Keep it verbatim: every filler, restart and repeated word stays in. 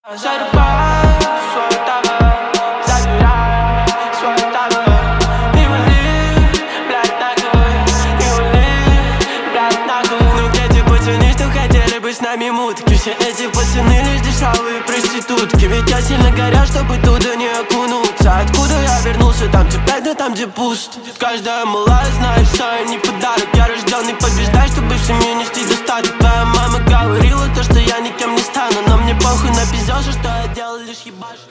Зарубай свой табак, забирай свой табак и вали, блядь, нахуй, и вали, блядь, нахуй. Ну где те пацаны, что хотели бы с нами мутки? Все эти пацаны лишь дешевые проститутки. Ведь я сильно горел, чтобы туда не окунуться. Откуда я вернулся, там где пять, да там где пусто. Каждая малая знает, что я не подарок. Я рожденный побеждать, чтобы в семью нести достаток. Твоя мама говорила то, что я никем не стану, но мне похуй на пиздёж, что я делал лишь ебашь.